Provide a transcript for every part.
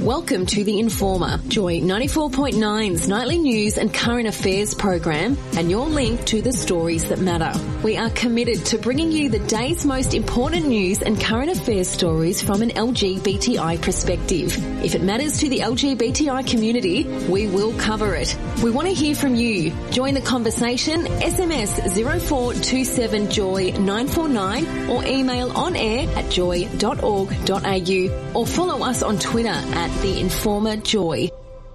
Welcome to The Informer, Joy 94.9's nightly news and current affairs program, and your link to the stories that matter. We are committed to bringing you the day's most important news and current affairs stories from an LGBTI perspective. If it matters to the LGBTI community, we will cover it. We want to hear from you. Join the conversation, SMS 0427 JOY 949 or email on air at joy.org.au or follow us on Twitter at The Informer Joy.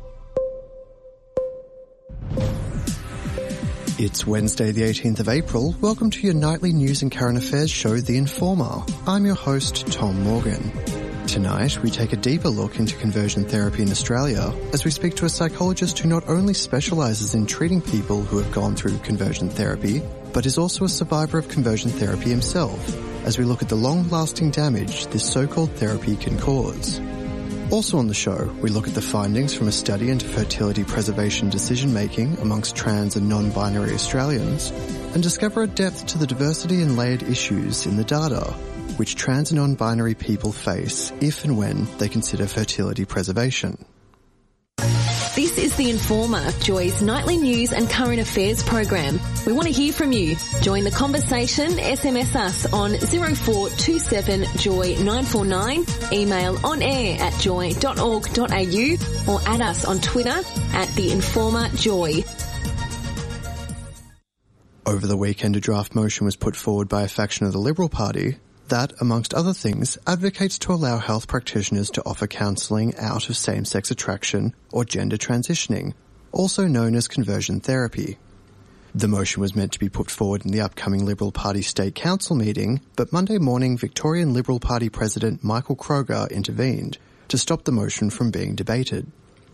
It's Wednesday the 18th of April. Welcome to your nightly news and current affairs show, The Informer. I'm your host, Tom Morgan. Tonight, we take a deeper look into conversion therapy in Australia as we speak to a psychologist who not only specialises in treating people who have gone through conversion therapy, but is also a survivor of conversion therapy himself, as we look at the long-lasting damage this so-called therapy can cause. Also on the show, we look at the findings from a study into fertility preservation decision-making amongst trans and non-binary Australians and discover a depth to the diversity and layered issues in the data which trans and non-binary people face if and when they consider fertility preservation. This is The Informer, Joy's nightly news and current affairs program. We want to hear from you. Join the conversation, SMS us on 0427 JOY 949, email on air at joy.org.au or add us on Twitter at The Informer Joy. Over the weekend, a draft motion was put forward by a faction of the Liberal Party that, amongst other things, advocates to allow health practitioners to offer counselling out of same-sex attraction or gender transitioning, also known as conversion therapy. The motion was meant to be put forward in the upcoming Liberal Party State Council meeting, but Monday morning Victorian Liberal Party President Michael Kroger intervened to stop the motion from being debated.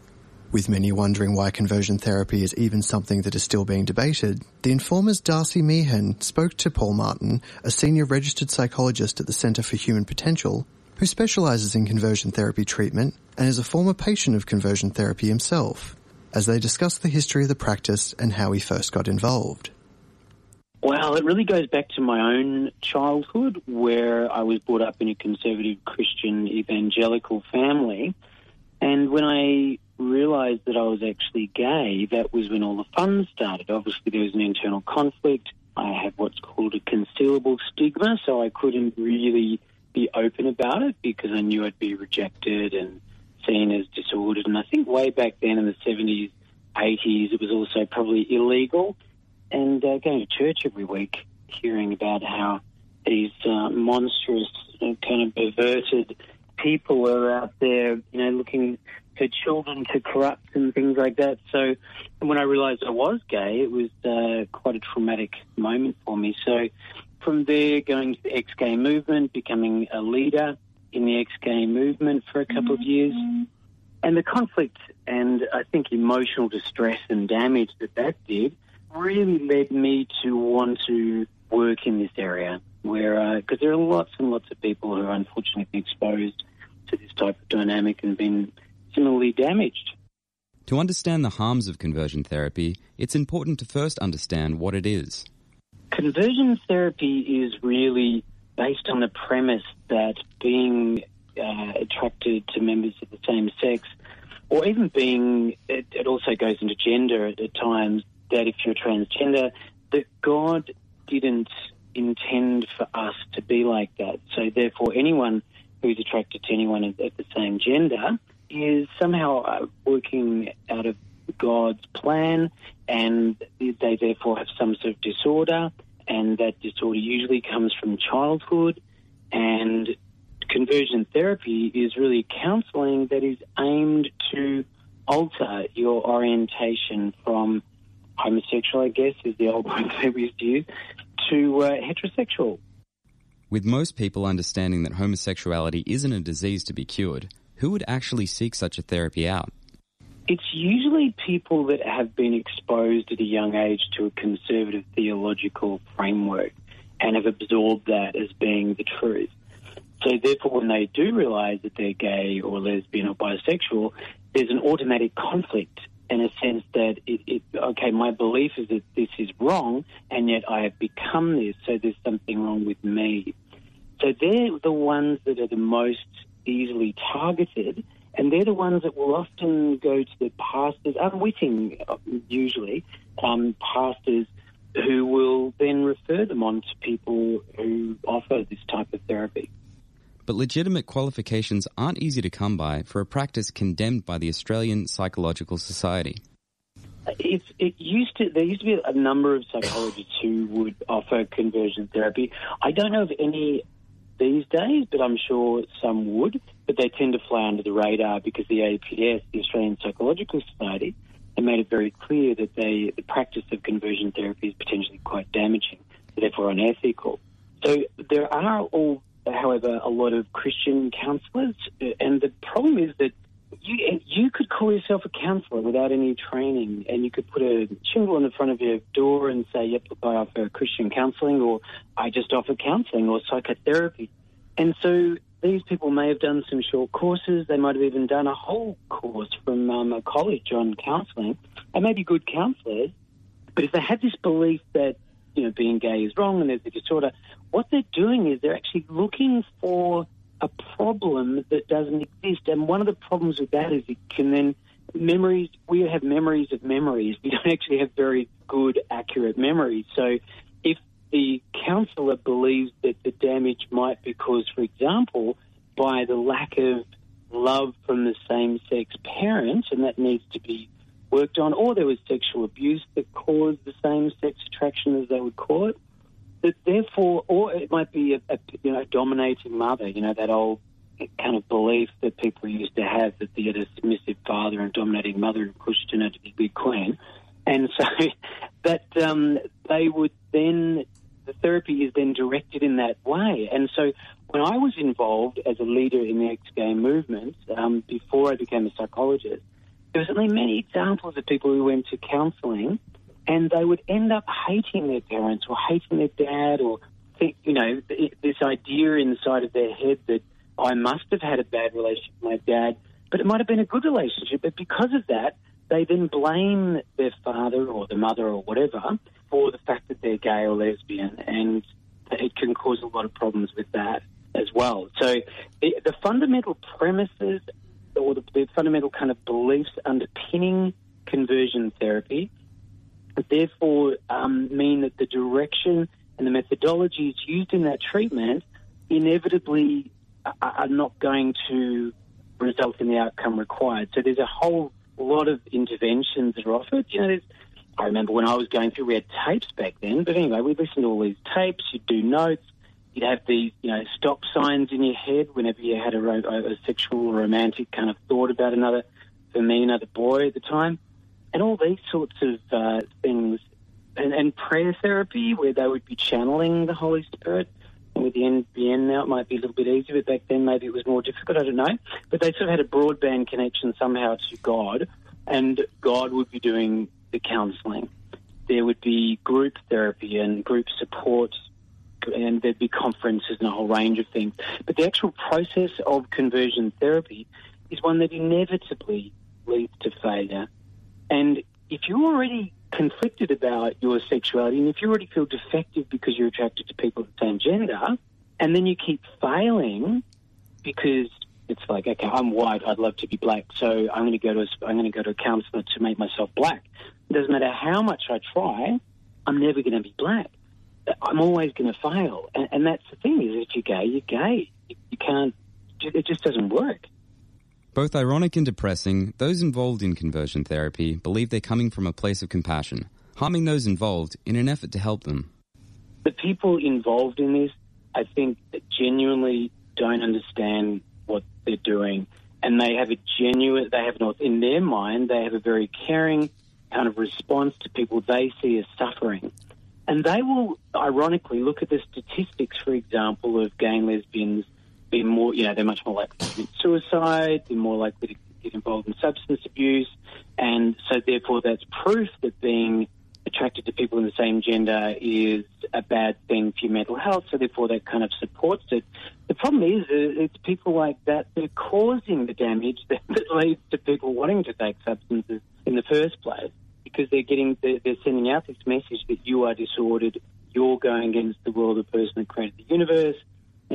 With many wondering why conversion therapy is even something that is still being debated, The Informer's Darcy Meehan spoke to Paul Martin, a senior registered psychologist at the Centre for Human Potential, who specialises in conversion therapy treatment and is a former patient of conversion therapy himself, as they discuss the history of the practice and how he first got involved. Well, it really goes back to my own childhood, where I was brought up in a conservative Christian evangelical family, and when I realised that I was actually gay, that was when all the fun started. Obviously, there was an internal conflict. I had what's called a concealable stigma, so I couldn't really be open about it because I knew I'd be rejected and seen as disordered. And I think way back then in the 70s, 80s, it was also probably illegal. And going to church every week, hearing about how these monstrous, kind of perverted people are out there, looking for children to corrupt and things like that. So when I realised I was gay, it was quite a traumatic moment for me. So from there, going to the ex-gay movement, becoming a leader in the ex-gay movement for a couple of years, and the conflict and I think emotional distress and damage that did really led me to want to work in this area, where because there are lots and lots of people who are unfortunately exposed to this type of dynamic and been similarly damaged. To understand the harms of conversion therapy, it's important to first understand what it is. Conversion therapy is really based on the premise that being attracted to members of the same sex, or even it also goes into gender at times, that if you're transgender, that God didn't intend for us to be like that. So therefore, anyone who's attracted to anyone at the same gender is somehow working out of God's plan, and they therefore have some sort of disorder, and that disorder usually comes from childhood. And conversion therapy is really counselling that is aimed to alter your orientation from homosexual, I guess is the old word that we used to use, to heterosexual. With most people understanding that homosexuality isn't a disease to be cured, who would actually seek such a therapy out? It's usually people that have been exposed at a young age to a conservative theological framework and have absorbed that as being the truth. So therefore, when they do realise that they're gay or lesbian or bisexual, there's an automatic conflict in a sense that, okay, my belief is that this is wrong, and yet I have become this, so there's something wrong with me. So they're the ones that are the most easily targeted And they're the ones that will often go to the pastors, unwitting usually, pastors who will then refer them on to people who offer this type of therapy. But legitimate qualifications aren't easy to come by for a practice condemned by the Australian Psychological Society. There used to be a number of psychologists who would offer conversion therapy. I don't know of any these days, but I'm sure some would, but they tend to fly under the radar because the APS, the Australian Psychological Society, have made it very clear that the practice of conversion therapy is potentially quite damaging, therefore unethical. So there are however, a lot of Christian counsellors, and the problem is that you could call yourself a counsellor without any training, and you could put a shingle on the front of your door and say, yep, I offer Christian counselling, or I just offer counselling or psychotherapy. And so these people may have done some short courses. They might have even done a whole course from a college on counselling. They may be good counsellors, but if they had this belief that, being gay is wrong and there's a disorder, what they're doing is they're actually looking for a problem that doesn't exist. And one of the problems with that is it can then we have memories of memories. We don't actually have very good, accurate memories. So if the counsellor believes that the damage might be caused, for example, by the lack of love from the same-sex parents, and that needs to be worked on, or there was sexual abuse that caused the same-sex attraction, as they would call it, that therefore, or it might be a dominating mother, that old kind of belief that people used to have, that they had a submissive father and dominating mother and pushed her to be big queen. And so that they would then, the therapy is then directed in that way. And so when I was involved as a leader in the ex-gay movement, before I became a psychologist, there were certainly many examples of people who went to counselling and they would end up hating their parents or hating their dad, or think, this idea inside of their head that I must have had a bad relationship with my dad, but it might have been a good relationship. But because of that, they then blame their father or the mother or whatever for the fact that they're gay or lesbian, and it can cause a lot of problems with that as well. So the fundamental premises or the fundamental kind of beliefs underpinning conversion therapy therefore mean that the direction and the methodologies used in that treatment inevitably are not going to result in the outcome required. So there's a whole lot of interventions that are offered. I remember when I was going through, we had tapes back then, but anyway, we'd listen to all these tapes, you'd do notes, you'd have these, stop signs in your head whenever you had a sexual or romantic kind of thought about another boy at the time. And all these sorts of things, and prayer therapy, where they would be channeling the Holy Spirit. And with the NBN now, it might be a little bit easier, but back then maybe it was more difficult, I don't know. But they sort of had a broadband connection somehow to God, and God would be doing the counselling. There would be group therapy and group support, and there'd be conferences and a whole range of things. But the actual process of conversion therapy is one that inevitably leads to failure. And if you're already conflicted about your sexuality, and if you already feel defective because you're attracted to people of the same gender, and then you keep failing because it's like, okay, I'm white, I'd love to be black, so I'm going to go to a counsellor to make myself black. It doesn't matter how much I try, I'm never going to be black. I'm always going to fail. And that's the thing, is if you're gay, you're gay. You can't, it just doesn't work. Both ironic and depressing, those involved in conversion therapy believe they're coming from a place of compassion, harming those involved in an effort to help them. The people involved in this, I think, genuinely don't understand what they're doing. And they have in their mind, they have a very caring kind of response to people they see as suffering. And they will, ironically, look at the statistics, for example, of gay and lesbians being more, they're much more likely to commit suicide, they're more likely to get involved in substance abuse, and so therefore that's proof that being attracted to people in the same gender is a bad thing for your mental health, so therefore that kind of supports it. The problem is it's people like that that are causing the damage that leads to people wanting to take substances in the first place, because they're sending out this message that you are disordered, you're going against the will of the person that created the universe,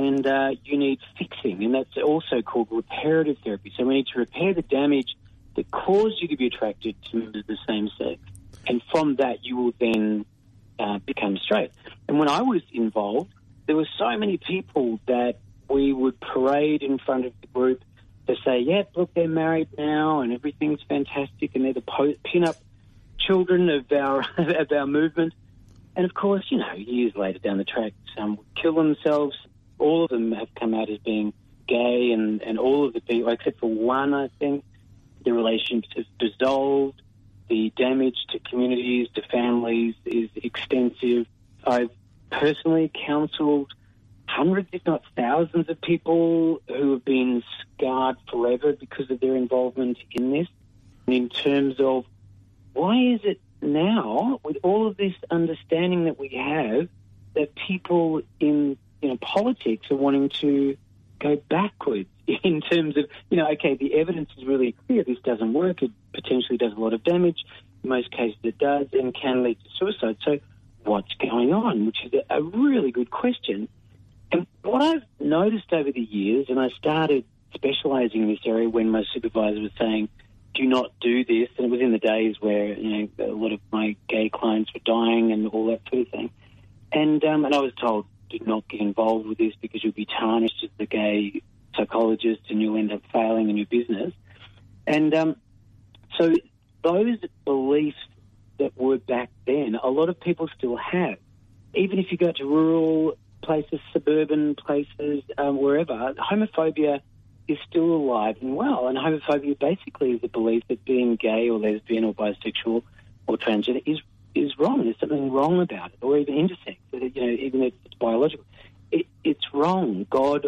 and you need fixing, and that's also called reparative therapy. So we need to repair the damage that caused you to be attracted to members of the same sex, and from that you will then become straight. And when I was involved, there were so many people that we would parade in front of the group to say, yeah, look, they're married now and everything's fantastic, and they're the pin-up children of our movement. And, of course, you know, years later down the track, some would kill themselves. All of them have come out as being gay, and all of the people, except for one, I think, the relationships have dissolved. The damage to communities, to families is extensive. I've personally counselled hundreds, if not thousands, of people who have been scarred forever because of their involvement in this. And in terms of why is it now, with all of this understanding that we have, that people in politics are wanting to go backwards in terms of, okay, the evidence is really clear, this doesn't work, it potentially does a lot of damage, in most cases it does, and can lead to suicide. So what's going on? Which is a really good question. And what I've noticed over the years, and I started specialising in this area when my supervisor was saying, do not do this, and it was in the days where, a lot of my gay clients were dying and all that sort of thing. And I was told, do not get involved with this because you'll be tarnished as the gay psychologist and you'll end up failing in your business. And so those beliefs that were back then, a lot of people still have. Even if you go to rural places, suburban places, wherever, homophobia is still alive and well. And homophobia basically is the belief that being gay or lesbian or bisexual or transgender is wrong. There's something wrong about it, or even intersex. Even if it's biological, it's wrong. God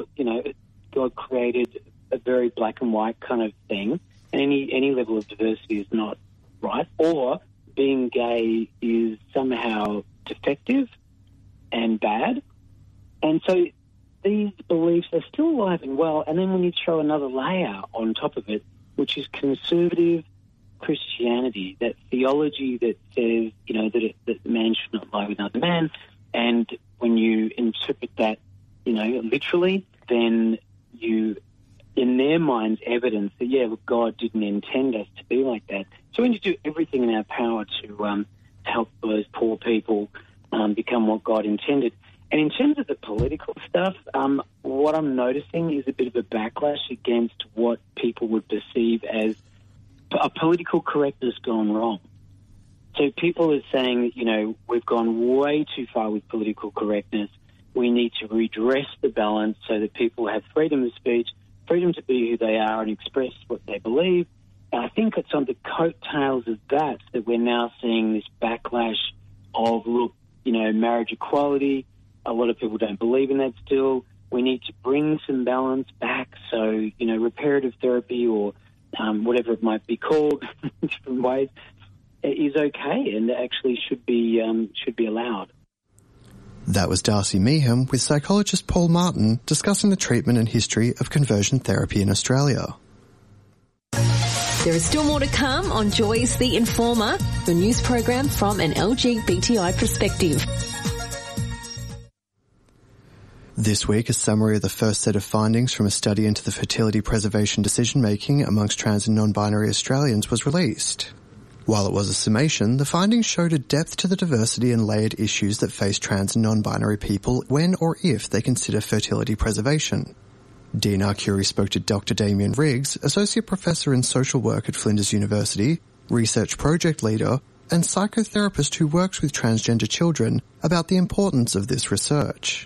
created a very black and white kind of thing, and any level of diversity is not right. Or being gay is somehow defective and bad. And so these beliefs are still alive and well. And then when you throw another layer on top of it, which is conservative Christianity, that theology that says, that man should not lie with another man, and when you interpret that, literally, then you, in their minds, evidence that, God didn't intend us to be like that. So we need to do everything in our power to help those poor people become what God intended. And in terms of the political stuff, what I'm noticing is a bit of a backlash against what people would perceive as a political correctness gone wrong. So people are saying that, we've gone way too far with political correctness. We need to redress the balance so that people have freedom of speech, freedom to be who they are and express what they believe. And I think it's on the coattails of that we're now seeing this backlash of, marriage equality. A lot of people don't believe in that still. We need to bring some balance back. So, reparative therapy or whatever it might be called in different ways is okay and actually should be allowed. That was Darcy Meehan with psychologist Paul Martin discussing the treatment and history of conversion therapy in Australia. There is still more to come on Joy's The Informer, the news program from an LGBTI perspective. This week, a summary of the first set of findings from a study into the fertility preservation decision-making amongst trans and non-binary Australians was released. While it was a summation, the findings showed a depth to the diversity and layered issues that face trans and non-binary people when or if they consider fertility preservation. Dean Arcuri spoke to Dr. Damien Riggs, Associate Professor in Social Work at Flinders University, Research Project Leader, and psychotherapist who works with transgender children, about the importance of this research.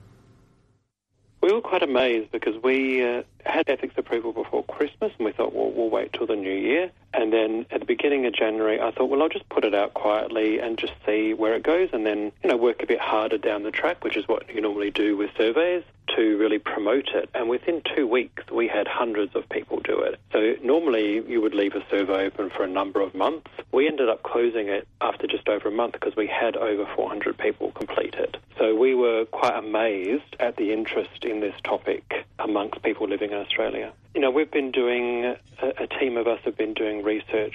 We were quite amazed because we had ethics approval before Christmas and we thought, well, we'll wait till the new year. And then at the beginning of January, I thought, well, I'll just put it out quietly and just see where it goes and then, work a bit harder down the track, which is what you normally do with surveys, to really promote it. And within 2 weeks, we had hundreds of people do it. So normally you would leave a survey open for a number of months. We ended up closing it after just over a month because we had over 400 people complete it. So we were quite amazed at the interest in this topic amongst people living in Australia. We've been doing, a team of us have been doing research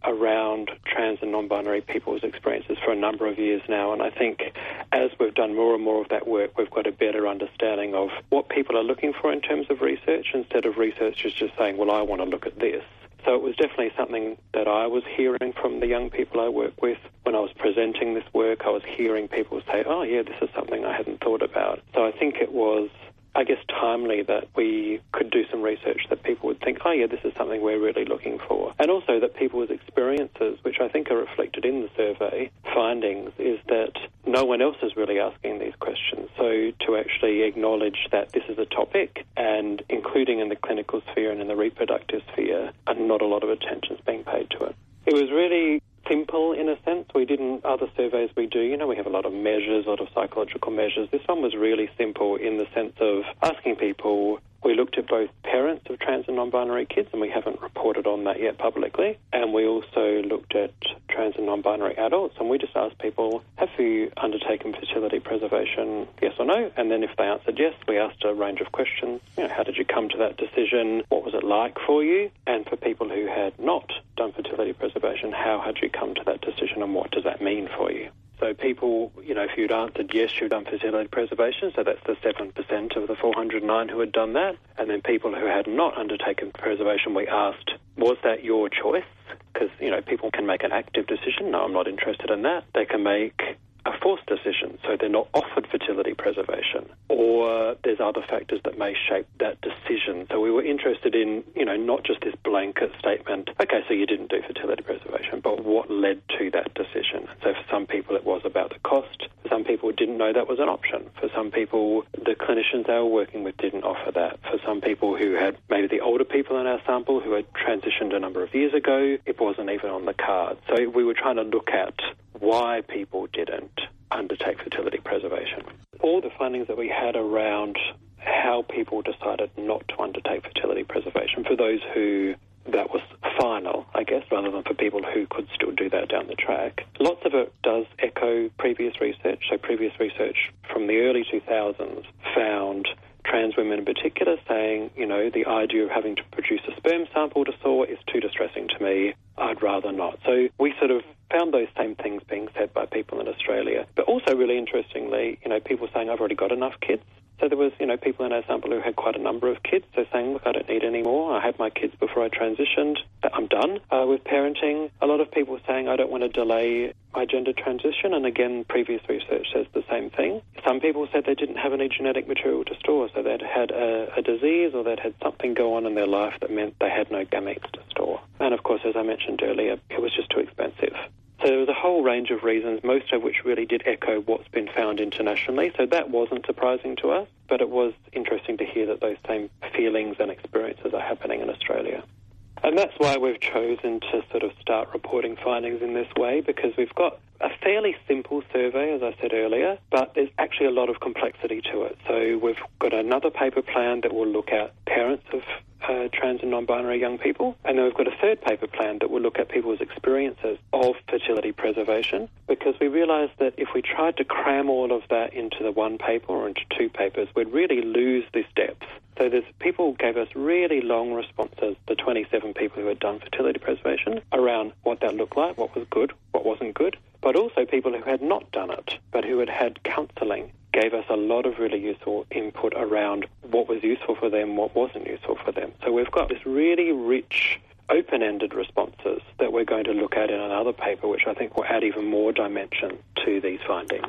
around trans and non-binary people's experiences for a number of years now, and I think as we've done more and more of that work, we've got a better understanding of what people are looking for in terms of research, instead of researchers just saying, well, I want to look at this. So it was definitely something that I was hearing from the young people I work with. When I was presenting this work, I was hearing people say, oh, yeah, this is something I hadn't thought about. So I think it was, I guess, timely that we could do some research that people would think, oh, yeah, this is something we're really looking for. And also that people's experiences, which I think are reflected in the survey findings, is that no one else is really asking these questions. So to actually acknowledge that this is a topic, and including in the clinical sphere and in the reproductive sphere, and not a lot of attention is being paid to it. It was really simple in a sense. We didn't, other surveys we do, we have a lot of measures, a lot of psychological measures. This one was really simple in the sense of asking people. We looked at both parents of trans and non-binary kids, and we haven't reported on that yet publicly. And we also looked at trans and non-binary adults, and we just asked people, have you undertaken fertility preservation, yes or no? And then if they answered yes, we asked a range of questions. How did you come to that decision? What was it like for you? And for people who had not done fertility preservation, how had you come to that decision, and what does that mean for you? So people, if you'd answered yes, you'd done fertility preservation, so that's the 7% of the 409 who had done that. And then people who had not undertaken preservation, we asked, was that your choice? Because, people can make an active decision. No, I'm not interested in that. They can make a forced decision, so they're not offered fertility preservation. Or there's other factors that may shape that decision. So we were interested in, not just this blanket statement, okay, so you didn't do fertility preservation, but what led to that decision. So for some people it was about the cost. For some people didn't know that was an option. For some people, the clinicians they were working with didn't offer that. For some people who had, maybe the older people in our sample who had transitioned a number of years ago, it wasn't even on the card. So we were trying to look at why people didn't undertake fertility preservation. All the findings that we had around how people decided not to undertake fertility preservation, for those who that was final, I guess, rather than for people who could still do that down the track. Lots of it does echo previous research. So previous research from the early 2000s found trans women in particular saying, the idea of having to produce a sperm sample to SAW is too distressing to me. I'd rather not. So we sort of found those same things being said by people in Australia. But also really interestingly, people saying, I've already got enough kids. So there was, people in our sample who had quite a number of kids. So saying, look, I don't need any more. I had my kids before I transitioned. I'm done with parenting. A lot of people saying, I don't want to delay my gender transition. And again, previous research says the same thing. Some people said they didn't have any genetic material to store. So they'd had a disease or they'd had something go on in their life that meant they had no gametes to store. And of course, as I mentioned earlier, it was just too expensive. So there was a whole range of reasons, most of which really did echo what's been found internationally. So that wasn't surprising to us, but it was interesting to hear that those same feelings and experiences are happening in Australia. And that's why we've chosen to sort of start reporting findings in this way, because we've got a fairly simple survey, as I said earlier, but there's actually a lot of complexity to it. So we've got another paper plan that will look at parents of trans and non-binary young people, and then we've got a third paper plan that will look at people's experiences of fertility preservation, because we realised that if we tried to cram all of that into the one paper or into two papers, we'd really lose this depth. So people gave us really long responses, the 27 people who had done fertility preservation, around what that looked like, what was good, what wasn't good, but also people who had not done it, but who had had counselling, gave us a lot of really useful input around what was useful for them, what wasn't useful for them. So we've got this really rich, open-ended responses that we're going to look at in another paper, which I think will add even more dimension to these findings.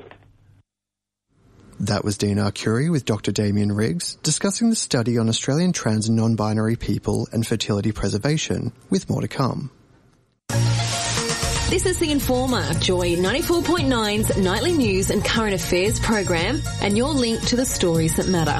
That was Dean Arcuri with Dr. Damien Riggs discussing the study on Australian trans and non-binary people and fertility preservation, with more to come. This is The Informer, Joy 94.9's nightly news and current affairs program, and your link to the stories that matter.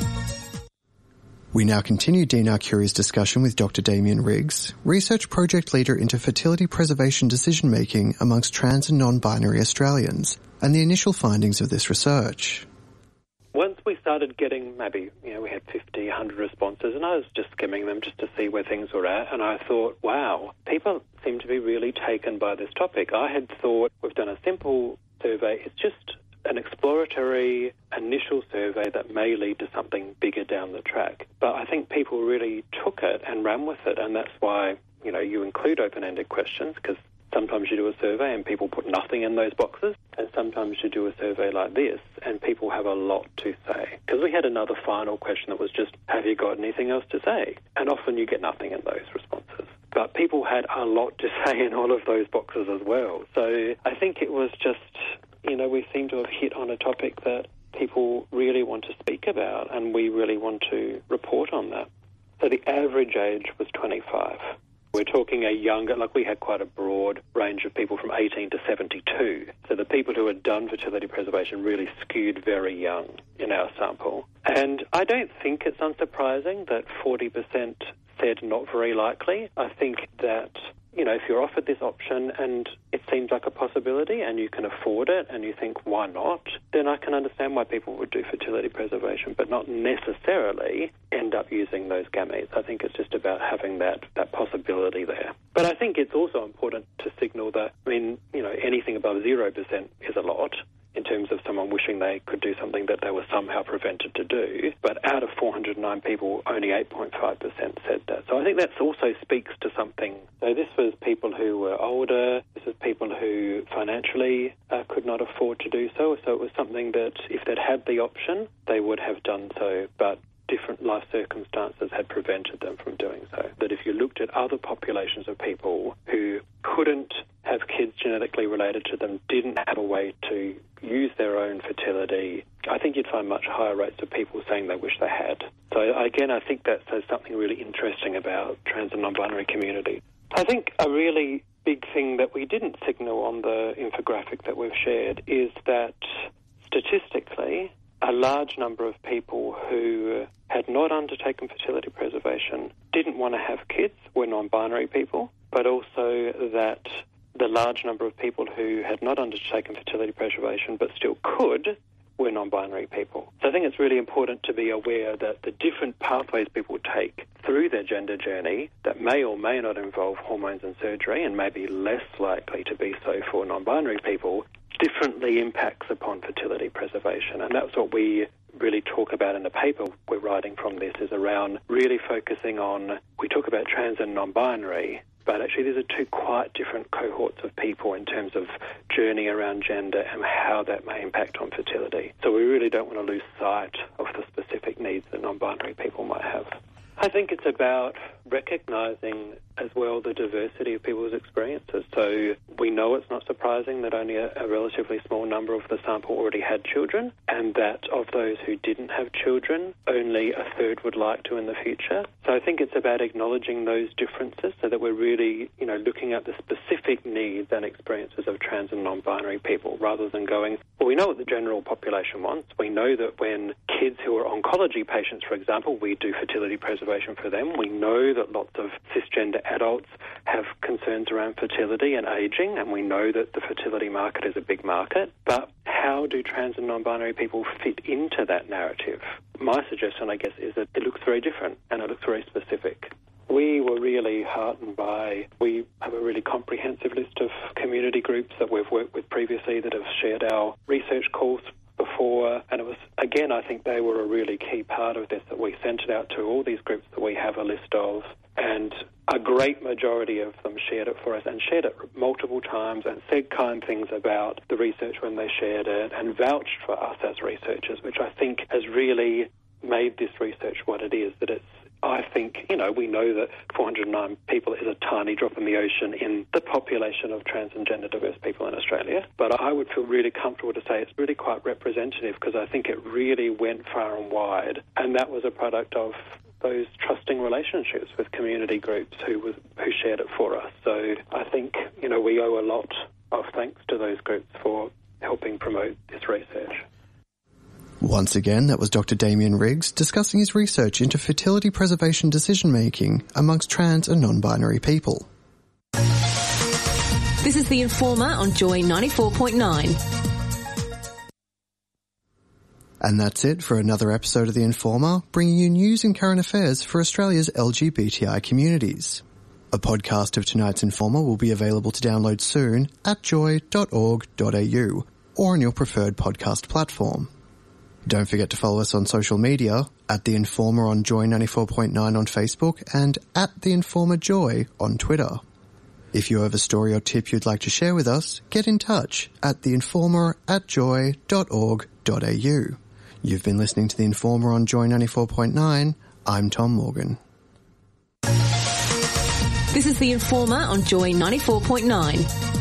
We now continue Dean Arcuri's discussion with Dr. Damien Riggs, research project leader into fertility preservation decision-making amongst trans and non-binary Australians, and the initial findings of this research. Once we started getting we had 50, 100 responses, and I was just skimming them just to see where things were at, and I thought, wow, people seem to be really taken by this topic. I had thought we've done a simple survey. It's just an exploratory initial survey that may lead to something bigger down the track. But I think people really took it and ran with it, and that's why, you include open-ended questions, because sometimes you do a survey and people put nothing in those boxes, and sometimes you do a survey like this and people have a lot to say. Because we had another final question that was just, have you got anything else to say? And often you get nothing in those responses. But people had a lot to say in all of those boxes as well. So I think it was just, we seem to have hit on a topic that people really want to speak about, and we really want to report on that. So the average age was 25. We're talking we had quite a broad range of people from 18 to 72. So the people who had done fertility preservation really skewed very young in our sample. And I don't think it's unsurprising that 40% said not very likely. I think that, if you're offered this option and it seems like a possibility and you can afford it and you think, why not, then I can understand why people would do fertility preservation, but not necessarily end up using those gametes. I think it's just about having that possibility there. But I think it's also important to signal that, anything above 0% is a lot in terms of someone wishing they could do something that they were somehow prevented to do. But out of 409 people, only 8.5% said that. So I think that also speaks to something. So this was people who were older. This was people who financially could not afford to do so. So it was something that if they'd had the option, they would have done so. But different life circumstances had prevented them from doing so. That if you looked at other populations of people who couldn't have kids genetically related to them, didn't have a way to use their own fertility, I think you'd find much higher rates of people saying they wish they had. So again, I think that says something really interesting about trans and non-binary community. I think a really big thing that we didn't signal on the infographic that we've shared is that statistically, a large number of people who had not undertaken fertility preservation didn't want to have kids were non-binary people, but also that the large number of people who had not undertaken fertility preservation but still could were non-binary people. So I think it's really important to be aware that the different pathways people take through their gender journey that may or may not involve hormones and surgery, and may be less likely to be so for non-binary people, differently impacts upon fertility preservation. And that's what we really talk about in the paper we're writing from this, is around really focusing on, we talk about trans and non-binary, but actually these are two quite different cohorts of people in terms of journey around gender and how that may impact on fertility. So we really don't want to lose sight of the specific needs that non-binary people might have. I think it's about recognising as well the diversity of people's experiences. So we know it's not surprising that only a relatively small number of the sample already had children, and that of those who didn't have children, only a third would like to in the future. So I think it's about acknowledging those differences so that we're really, looking at the specific needs and experiences of trans and non-binary people, rather than going, well, we know what the general population wants. We know that when kids who are oncology patients, for example, we do fertility preservation for them. We know that lots of cisgender adults have concerns around fertility and ageing, and we know that the fertility market is a big market. But how do trans and non-binary people fit into that narrative? My suggestion, I guess, is that it looks very different and it looks very specific. We were really heartened by, we have a really comprehensive list of community groups that we've worked with previously that have shared our research calls before, and it was, again, I think they were a really key part of this, that we sent it out to all these groups that we have a list of, and a great majority of them shared it for us, and shared it multiple times, and said kind things about the research when they shared it, and vouched for us as researchers, which I think has really made this research what it is, that it's, I think, we know that 409 people is a tiny drop in the ocean in the population of trans and gender diverse people in Australia. But I would feel really comfortable to say it's really quite representative, because I think it really went far and wide. And that was a product of those trusting relationships with community groups who shared it for us. So I think, we owe a lot of thanks to those groups for helping promote this research. Once again, that was Dr. Damien Riggs discussing his research into fertility preservation decision-making amongst trans and non-binary people. This is The Informer on Joy 94.9. And that's it for another episode of The Informer, bringing you news and current affairs for Australia's LGBTI communities. A podcast of tonight's Informer will be available to download soon at joy.org.au. or on your preferred podcast platform. Don't forget to follow us on social media at The Informer on Joy 94.9 on Facebook and at The Informer Joy on Twitter. If you have a story or tip you'd like to share with us, get in touch at theinformer@joy.org.au. You've been listening to The Informer on Joy 94.9. I'm Tom Morgan. This is The Informer on Joy 94.9.